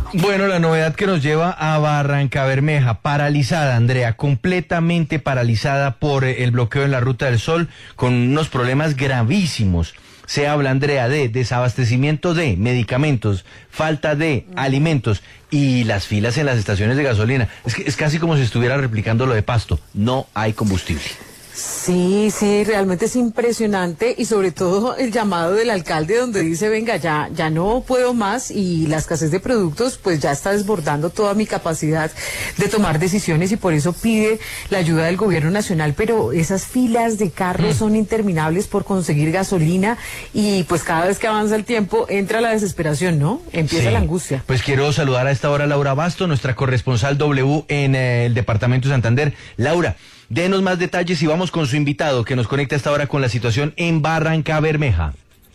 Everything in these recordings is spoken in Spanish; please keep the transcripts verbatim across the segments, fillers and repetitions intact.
Bueno, la novedad que nos lleva a Barrancabermeja, paralizada, Andrea, completamente paralizada por el bloqueo en la Ruta del Sol, con unos problemas gravísimos. Se habla, Andrea, de desabastecimiento de medicamentos, falta de alimentos y las filas en las estaciones de gasolina. Es que es casi como si estuviera replicando lo de Pasto. No hay combustible. Sí, sí, realmente es impresionante y sobre todo el llamado del alcalde donde dice, venga, ya ya no puedo más y la escasez de productos pues ya está desbordando toda mi capacidad de tomar decisiones y por eso pide la ayuda del gobierno nacional, pero esas filas de carros son interminables por conseguir gasolina y pues cada vez que avanza el tiempo entra la desesperación, ¿no? Empieza sí. la angustia. Pues quiero saludar a esta hora a Laura Basto, nuestra corresponsal W en eh, el departamento de Santander. Laura, denos más detalles y vamos con su invitado que nos conecta hasta ahora con la situación en Barrancabermeja.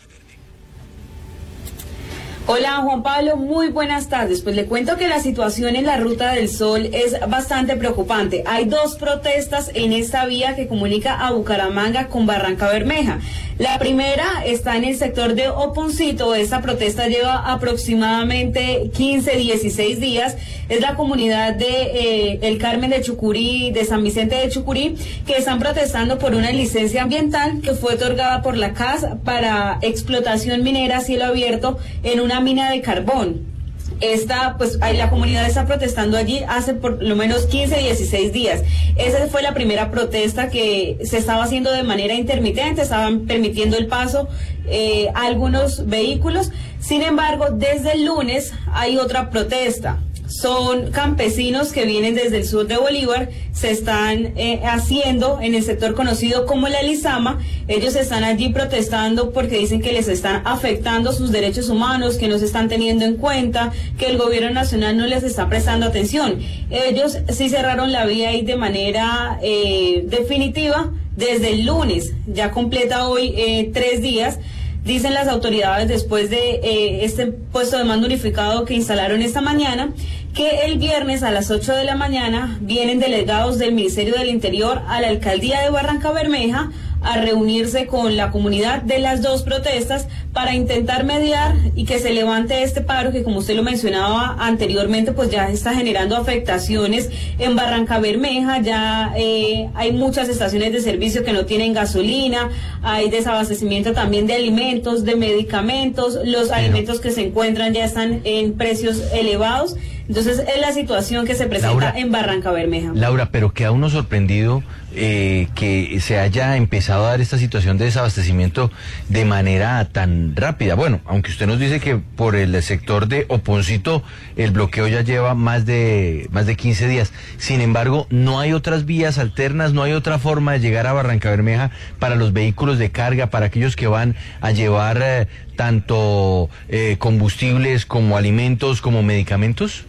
Hola Juan Pablo, muy buenas tardes. Pues le cuento que la situación en la Ruta del Sol es bastante preocupante. Hay dos protestas en esta vía que comunica a Bucaramanga con Barrancabermeja. La primera está en el sector de Oponcito. Esta protesta lleva aproximadamente quince, dieciséis días. Es la comunidad de eh, El Carmen de Chucurí, de San Vicente de Chucurí, que están protestando por una licencia ambiental que fue otorgada por la C A S para explotación minera a cielo abierto en una mina de carbón. Esta, pues, ahí la comunidad está protestando allí hace por lo menos quince, dieciséis días. Esa fue la primera protesta que se estaba haciendo de manera intermitente, estaban permitiendo el paso eh, a algunos vehículos. Sin embargo, desde el lunes hay otra protesta. Son campesinos que vienen desde el sur de Bolívar, se están eh, haciendo en el sector conocido como la Lizama. Ellos están allí protestando porque dicen que les están afectando sus derechos humanos, que no se están teniendo en cuenta, que el gobierno nacional no les está prestando atención. Ellos sí cerraron la vía ahí de manera eh, definitiva desde el lunes, ya completa hoy eh, tres días. Dicen las autoridades después de eh, este puesto de mando unificado que instalaron esta mañana, que el viernes a las ocho de la mañana vienen delegados del Ministerio del Interior a la Alcaldía de Barrancabermeja a reunirse con la comunidad de las dos protestas para intentar mediar y que se levante este paro que, como usted lo mencionaba anteriormente, pues ya está generando afectaciones en Barrancabermeja. Ya eh, hay muchas estaciones de servicio que no tienen gasolina, hay desabastecimiento también de alimentos, de medicamentos, los alimentos que se encuentran ya están en precios elevados. Entonces es la situación que se presenta Laura, en Barrancabermeja. Laura, pero queda uno sorprendido eh, que se haya empezado a dar esta situación de desabastecimiento de manera tan rápida. Bueno, aunque usted nos dice que por el sector de Oponcito el bloqueo ya lleva más de más de quince días. Sin embargo, no hay otras vías alternas, no hay otra forma de llegar a Barrancabermeja para los vehículos de carga, para aquellos que van a llevar eh, tanto eh, combustibles como alimentos como medicamentos.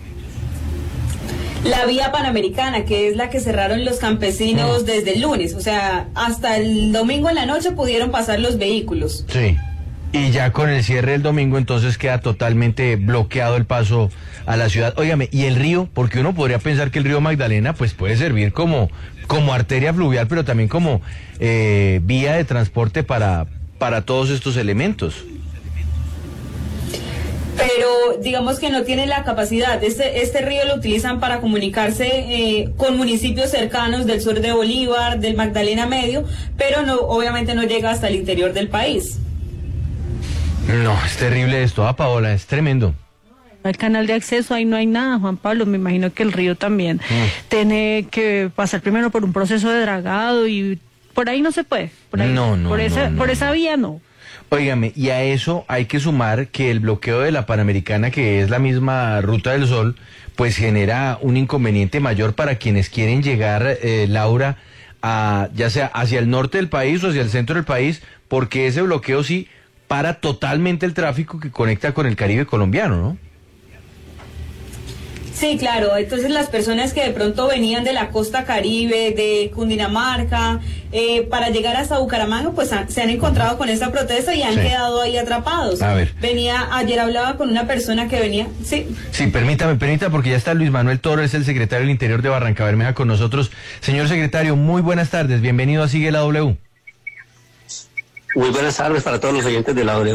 La vía panamericana, que es la que cerraron los campesinos desde el lunes, o sea, hasta el domingo en la noche pudieron pasar los vehículos. Sí, y ya con el cierre del domingo entonces queda totalmente bloqueado el paso a la ciudad. Óigame, ¿y el río? Porque uno podría pensar que el río Magdalena pues puede servir como, como arteria fluvial, pero también como eh, vía de transporte para, para todos estos elementos. Pero digamos que no tiene la capacidad. Este, este río lo utilizan para comunicarse eh, con municipios cercanos del sur de Bolívar, del Magdalena Medio, pero no, obviamente no llega hasta el interior del país. No, es terrible esto, ah, Paola, es tremendo. El canal de acceso, ahí no hay nada, Juan Pablo. Me imagino que el río también mm. tiene que pasar primero por un proceso de dragado y por ahí no se puede. Por ahí, no, no, por no, esa, no, por no. esa vía no. Óigame, y a eso hay que sumar que el bloqueo de la Panamericana, que es la misma Ruta del Sol, pues genera un inconveniente mayor para quienes quieren llegar, eh, Laura, a, ya sea hacia el norte del país o hacia el centro del país, porque ese bloqueo sí para totalmente el tráfico que conecta con el Caribe colombiano, ¿no? Sí, claro. Entonces las personas que de pronto venían de la costa Caribe, de Cundinamarca, eh, para llegar hasta Bucaramanga, pues han, se han encontrado con esta protesta y han sí. quedado ahí atrapados. A ver. Venía, ayer hablaba con una persona que venía, sí. Sí, permítame, permítame, porque ya está Luis Manuel Toro, es el secretario del Interior de Barrancabermeja con nosotros. Señor secretario, muy buenas tardes, bienvenido a Sigue la W. Muy buenas tardes para todos los oyentes de la W.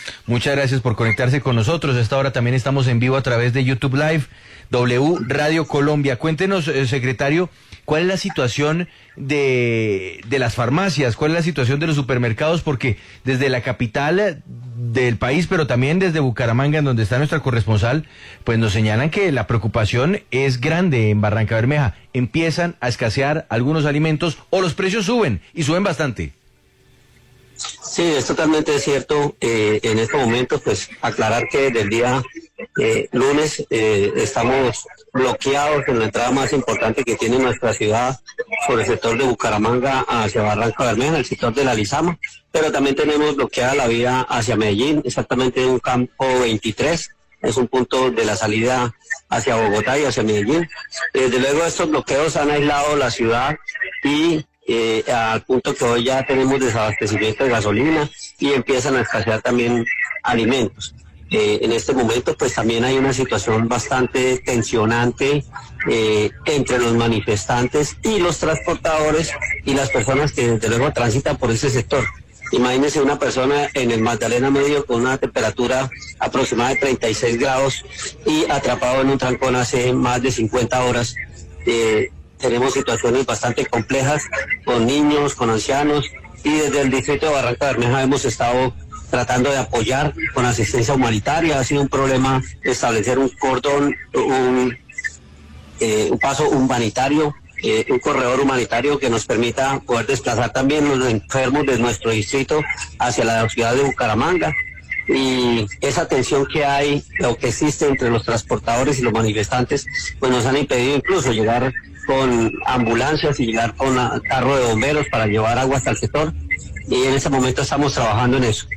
Muchas gracias por conectarse con nosotros. A esta hora también estamos en vivo a través de YouTube Live, W Radio Colombia. Cuéntenos, eh, secretario, ¿cuál es la situación de, de las farmacias? ¿Cuál es la situación de los supermercados? Porque desde la capital del país, pero también desde Bucaramanga, en donde está nuestra corresponsal, pues nos señalan que la preocupación es grande en Barranca Bermeja. Empiezan a escasear algunos alimentos o los precios suben, y suben bastante. Sí, es totalmente cierto. Eh, en estos momentos, pues, aclarar que desde el día eh, lunes eh, estamos bloqueados en la entrada más importante que tiene nuestra ciudad sobre el sector de Bucaramanga hacia Barranca Bermeja, el sector de la Lizama, pero también tenemos bloqueada la vía hacia Medellín, exactamente en un campo veintitrés, es un punto de la salida hacia Bogotá y hacia Medellín. Desde luego estos bloqueos han aislado la ciudad y Eh, al punto que hoy ya tenemos desabastecimiento de gasolina y empiezan a escasear también alimentos. Eh, en este momento pues también hay una situación bastante tensionante eh, entre los manifestantes y los transportadores y las personas que desde luego transitan por ese sector. Imagínense una persona en el Magdalena Medio con una temperatura aproximada de treinta y seis grados y atrapado en un trancón hace más de cincuenta horas. Eh, Tenemos situaciones bastante complejas con niños, con ancianos, y desde el distrito de Barranca Bermeja hemos estado tratando de apoyar con asistencia humanitaria. Ha sido un problema establecer un cordón, un, eh, un paso humanitario, eh, un corredor humanitario que nos permita poder desplazar también los enfermos de nuestro distrito hacia la ciudad de Bucaramanga. Y esa tensión que hay, o que existe entre los transportadores y los manifestantes, pues nos han impedido incluso llegar con ambulancias y llegar con un carro de bomberos para llevar agua hasta el sector, y en este momento estamos trabajando en eso.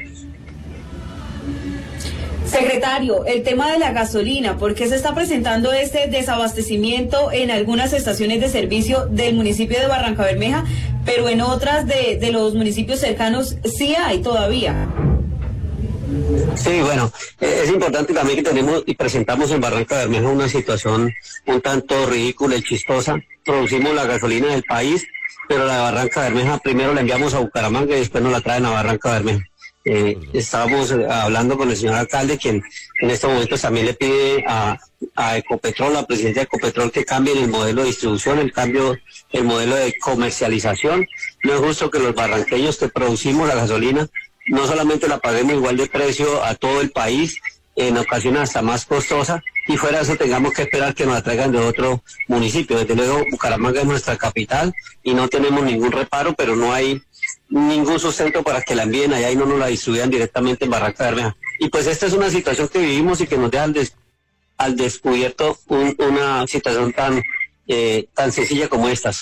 Secretario, el tema de la gasolina, ¿por qué se está presentando este desabastecimiento en algunas estaciones de servicio del municipio de Barranca Bermeja, pero en otras de, de los municipios cercanos sí hay todavía? Sí, bueno, eh, es importante también que tenemos y presentamos en Barranca Bermeja una situación un tanto ridícula y chistosa. Producimos la gasolina del país, pero la de Barranca Bermeja primero la enviamos a Bucaramanga y después nos la traen a Barranca Bermeja. Eh, estábamos hablando con el señor alcalde, quien en estos momentos también le pide a, a Ecopetrol, la presidencia de Ecopetrol, que cambien el modelo de distribución, el cambio, el modelo de comercialización. No es justo que los barranqueños que producimos la gasolina no solamente la paguemos igual de precio a todo el país, en ocasiones hasta más costosa, y fuera de eso tengamos que esperar que nos la traigan de otro municipio. Desde luego Bucaramanga es nuestra capital y no tenemos ningún reparo, pero no hay ningún sustento para que la envíen allá y no nos la distribuyan directamente en Barranca Bermeja. Y pues esta es una situación que vivimos y que nos deja al, des, al descubierto un, una situación tan, eh, tan sencilla como estas.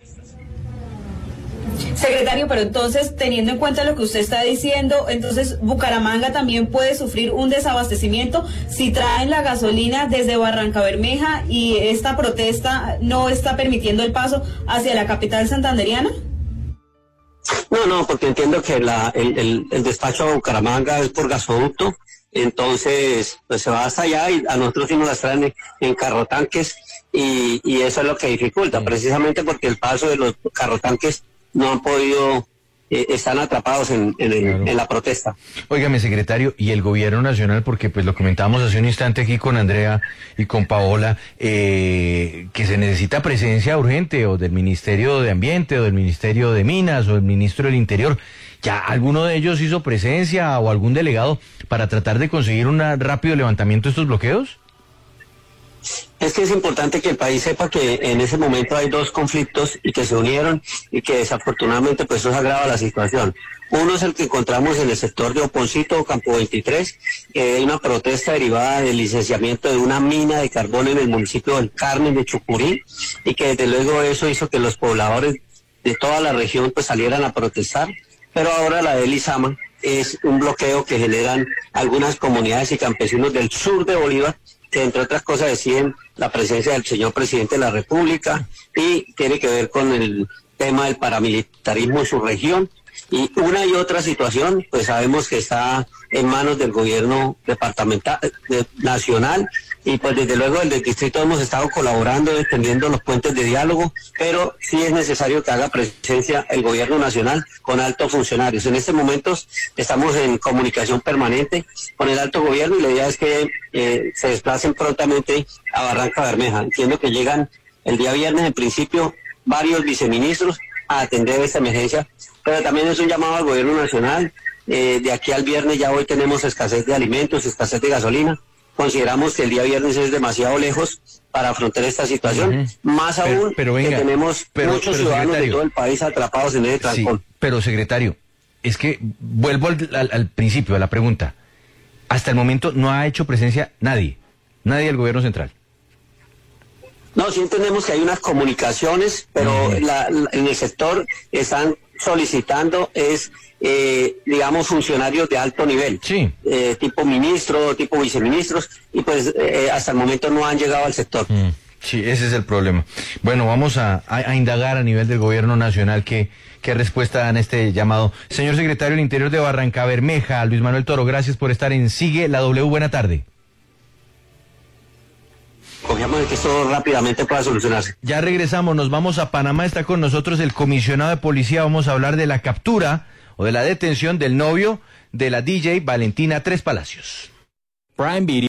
Secretario, pero entonces, teniendo en cuenta lo que usted está diciendo, entonces Bucaramanga también puede sufrir un desabastecimiento si traen la gasolina desde Barranca Bermeja y esta protesta no está permitiendo el paso hacia la capital santanderiana. No, no, porque entiendo que la, el, el, el despacho a Bucaramanga es por gasoducto, entonces pues se va hasta allá y a nosotros sí nos las traen en, en carrotanques y, y eso es lo que dificulta, precisamente porque el paso de los carrotanques no han podido, eh, están atrapados en, en, claro. en la protesta. Óigame, secretario, y el gobierno nacional, porque pues lo comentábamos hace un instante aquí con Andrea y con Paola, eh, que se necesita presencia urgente o del Ministerio de Ambiente o del Ministerio de Minas o del Ministro del Interior. ¿Ya alguno de ellos hizo presencia o algún delegado para tratar de conseguir un rápido levantamiento de estos bloqueos? Es que es importante que el país sepa que en ese momento hay dos conflictos y que se unieron y que desafortunadamente pues eso agrava la situación. Uno es el que encontramos en el sector de Oponcito, Campo veintitrés, que hay una protesta derivada del licenciamiento de una mina de carbón en el municipio del Carmen de Chucurí, y que desde luego eso hizo que los pobladores de toda la región pues salieran a protestar. Pero ahora la de Lizama es un bloqueo que generan algunas comunidades y campesinos del sur de Bolívar, que entre otras cosas deciden la presencia del señor presidente de la República, y tiene que ver con el tema del paramilitarismo en su región. Y una y otra situación, pues sabemos que está en manos del gobierno departamental, de, nacional, y pues desde luego desde el distrito hemos estado colaborando, extendiendo los puentes de diálogo, pero sí es necesario que haga presencia el gobierno nacional con altos funcionarios. En estos momentos estamos en comunicación permanente con el alto gobierno y la idea es que eh, se desplacen prontamente a Barranca Bermeja. Entiendo que llegan el día viernes en principio varios viceministros a atender esta emergencia, pero también es un llamado al gobierno nacional. Eh, de aquí al viernes ya hoy tenemos escasez de alimentos, escasez de gasolina. Consideramos que el día viernes es demasiado lejos para afrontar esta situación, uh-huh. más pero, aún pero venga, que tenemos pero, muchos pero, ciudadanos de todo el país atrapados en ese trancón. Sí, pero secretario, es que vuelvo al, al, al principio, a la pregunta. Hasta el momento no ha hecho presencia nadie, nadie del gobierno central. No, sí entendemos que hay unas comunicaciones, pero uh-huh. la, la, en el sector están solicitando es, eh, digamos, funcionarios de alto nivel, sí. eh, tipo ministro, tipo viceministros, y pues eh, hasta el momento no han llegado al sector. Mm, sí, ese es el problema. Bueno, vamos a, a, a indagar a nivel del gobierno nacional qué, qué respuesta dan a este llamado. Señor secretario del Interior de Barranca Bermeja, Luis Manuel Toro, gracias por estar en Sigue la W. Buena tarde. Confiamos en que esto rápidamente pueda solucionarse. Ya regresamos, nos vamos a Panamá, está con nosotros el comisionado de policía, vamos a hablar de la captura o de la detención del novio de la D J Valentina Tres Palacios. Prime Video.